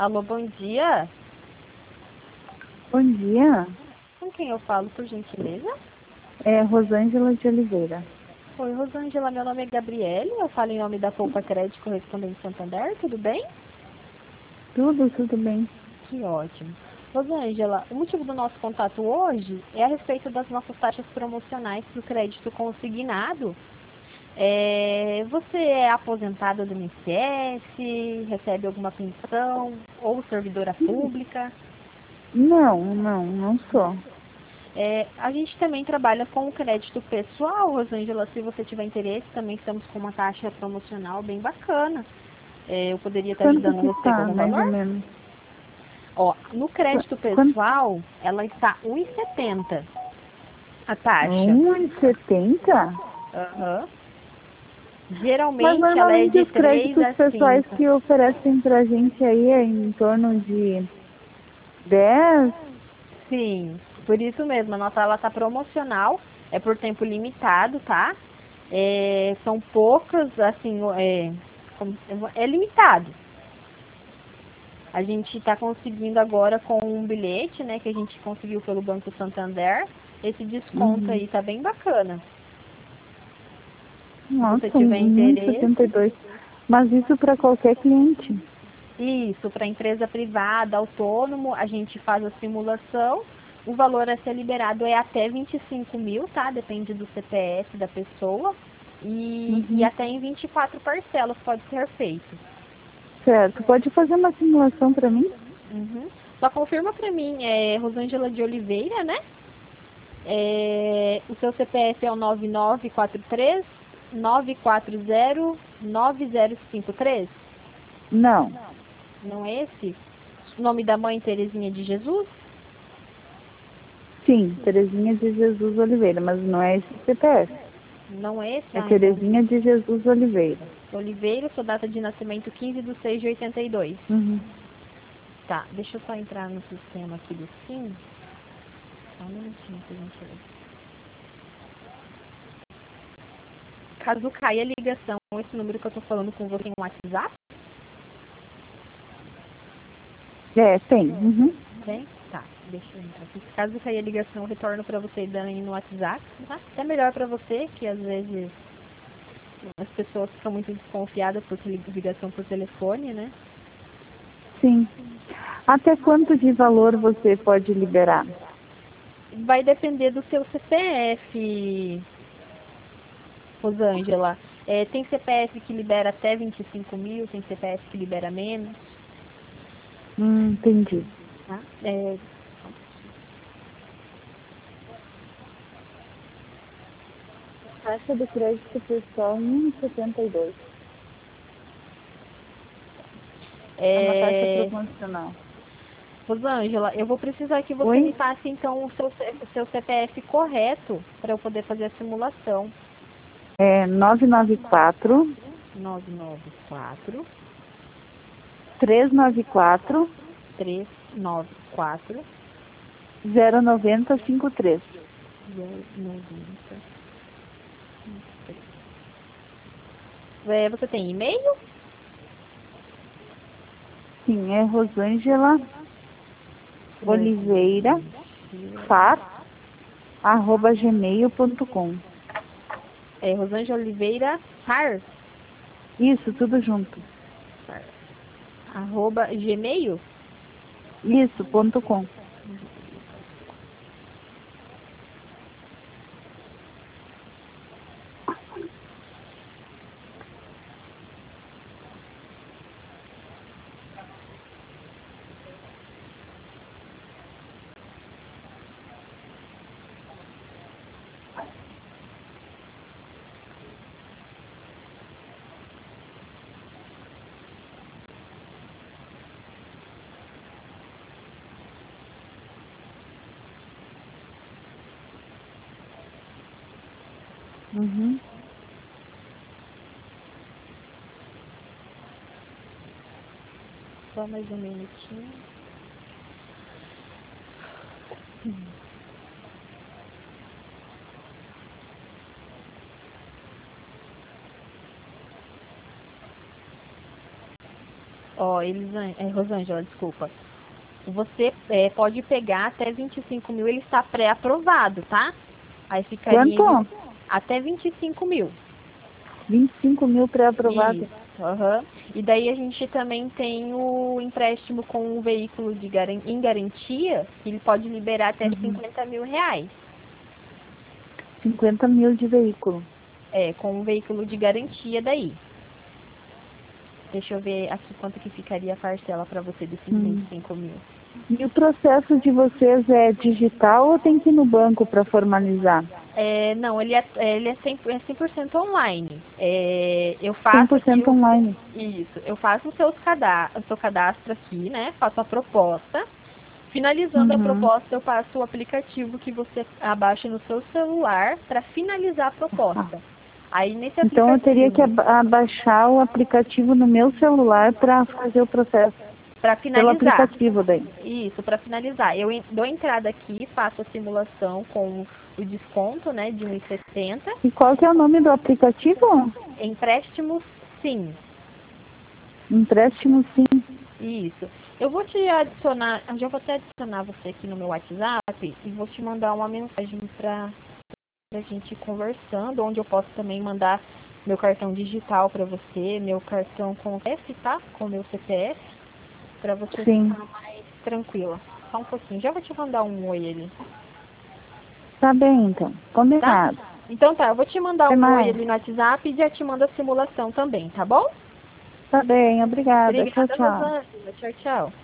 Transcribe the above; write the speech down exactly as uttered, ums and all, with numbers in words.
Alô, bom dia. Bom dia, Com quem eu falo, por gentileza? é Rosângela de Oliveira. Oi, Rosângela, meu nome é Gabriele, eu falo em nome da Poupa Crédito Correspondente Santander, tudo bem? Tudo, tudo bem. Que ótimo. Rosângela, o motivo do nosso contato hoje é a respeito das nossas taxas promocionais para o crédito consignado. É, você é aposentada do I N S S, recebe alguma pensão ou servidora pública? Não, não, não sou. É, a gente também trabalha com o crédito pessoal, Rosângela, se você tiver interesse, também estamos com uma taxa promocional bem bacana. É, eu poderia estar Quanto ajudando que você com está, algum mais ou valor? menos? Ó, no crédito Qu- Quanto? pessoal, ela está um e setenta a taxa. Um e setenta? Aham. Mas Geralmente ela é normalmente de os três créditos a pessoais cinco. que oferecem pra gente aí é em torno de dez. Sim, por isso mesmo, a nossa ela está promocional, é por tempo limitado, tá? É, são poucas, assim, é, como- é limitado. A gente está conseguindo agora com um bilhete, né, que a gente conseguiu pelo Banco Santander, esse desconto Uhum. aí tá bem bacana. Se você Nossa, tiver um e setenta e interesse, dois. Mas isso para qualquer cliente. isso, para empresa privada, autônomo, a gente faz a simulação. O valor a ser liberado é até vinte e cinco mil, tá? Depende do C P F da pessoa. E, e Uhum. até em vinte e quatro parcelas pode ser feito. Certo. Pode fazer uma simulação para mim? Uhum. Só confirma para mim, é Rosângela de Oliveira, né? É, o seu C P F é o nove nove quatro três nove quatro zero nove zero cinco três? Não. Não é esse? O nome da mãe Terezinha de Jesus? Sim, Terezinha de Jesus Oliveira, mas não é esse C P F. Não é esse? É Ah, então. Terezinha de Jesus Oliveira. Oliveira, sua data de nascimento quinze de seis de oitenta e dois. Uhum. Tá, deixa eu só entrar no sistema aqui do Sim. Só um minutinho pra gente ver. Caso caia a ligação, esse número que eu tô falando com você em WhatsApp? É, tem. Uhum. Tem? Tá, deixa eu entrar aqui. Caso caia a ligação, eu retorno pra você dando aí no WhatsApp, tá? Até melhor pra você, que às vezes as pessoas ficam muito desconfiadas por ligação por telefone, né? Sim. Até quanto de valor você pode liberar? Vai depender do seu C P F, Rosângela. É, tem C P F que libera até vinte e cinco mil, tem C P F que libera menos, Hum, entendi. tá? É, Taxa do crédito pessoal um e setenta e dois. É uma taxa é, promocional. Rosângela, eu vou precisar que você me Oi? passe então o seu, C- o seu C P F correto para eu poder fazer a simulação. É nove nove quatro, nove nove quatro, três nove quatro, três nove quatro, zero nove zero cinco três. zero nove zero. É, você tem e-mail? Sim, é Rosângela Oliveira Far, arroba gmail ponto com. É Rosângela Oliveira Har, Isso, tudo junto. arroba gmail. Isso, ponto com. Uhum. Só mais um minutinho. ó, Elisan, é, Rosângela, desculpa. Você é, pode pegar até vinte e cinco mil, ele está pré-aprovado, tá? Aí ficaria Quanto? em, até vinte e cinco mil. vinte e cinco mil pré-aprovado. Isso, aham. E daí a gente também tem o empréstimo com o veículo de garan em garantia, que ele pode liberar até Uhum. cinquenta mil reais. cinquenta mil de veículo. É, com um veículo de garantia daí. Deixa eu ver aqui quanto que ficaria a parcela para você desses Hum. vinte e cinco mil. E o processo de vocês é digital ou tem que ir no banco para formalizar? É, não, ele é, ele é, cem, é cem por cento online. É, eu cem faço por aqui cento o, online. isso, eu faço o, seus cadastro, o seu cadastro aqui, né? Faço a proposta. Finalizando a Uhum. proposta, eu passo o aplicativo que você abaixa no seu celular para finalizar a proposta. Aí nesse Então eu teria que aplicativo, aba- abaixar o aplicativo no meu celular para fazer o processo. para Pelo finalizar. aplicativo daí. Isso, para finalizar. Eu en- dou entrada aqui, faço a simulação com o desconto, né, de um e sessenta. E qual que é o nome do aplicativo? Empréstimos, sim. Empréstimo sim. Isso. Eu vou te adicionar, eu já vou até adicionar você aqui no meu WhatsApp e vou te mandar uma mensagem para a gente ir conversando, onde eu posso também mandar meu cartão digital para você, meu cartão com C P F, tá? Com meu C P F, para você Sim. ficar mais tranquila. Só um pouquinho. Já vou te mandar um oi ali, Tá bem então. tá? Combinado. Então tá, eu vou te mandar Até um oi mais. ali no WhatsApp e já te mando a simulação também, tá bom? Tá bem, obrigada. Tchau, Obrigada, tchau. Rosângela. Tchau, tchau.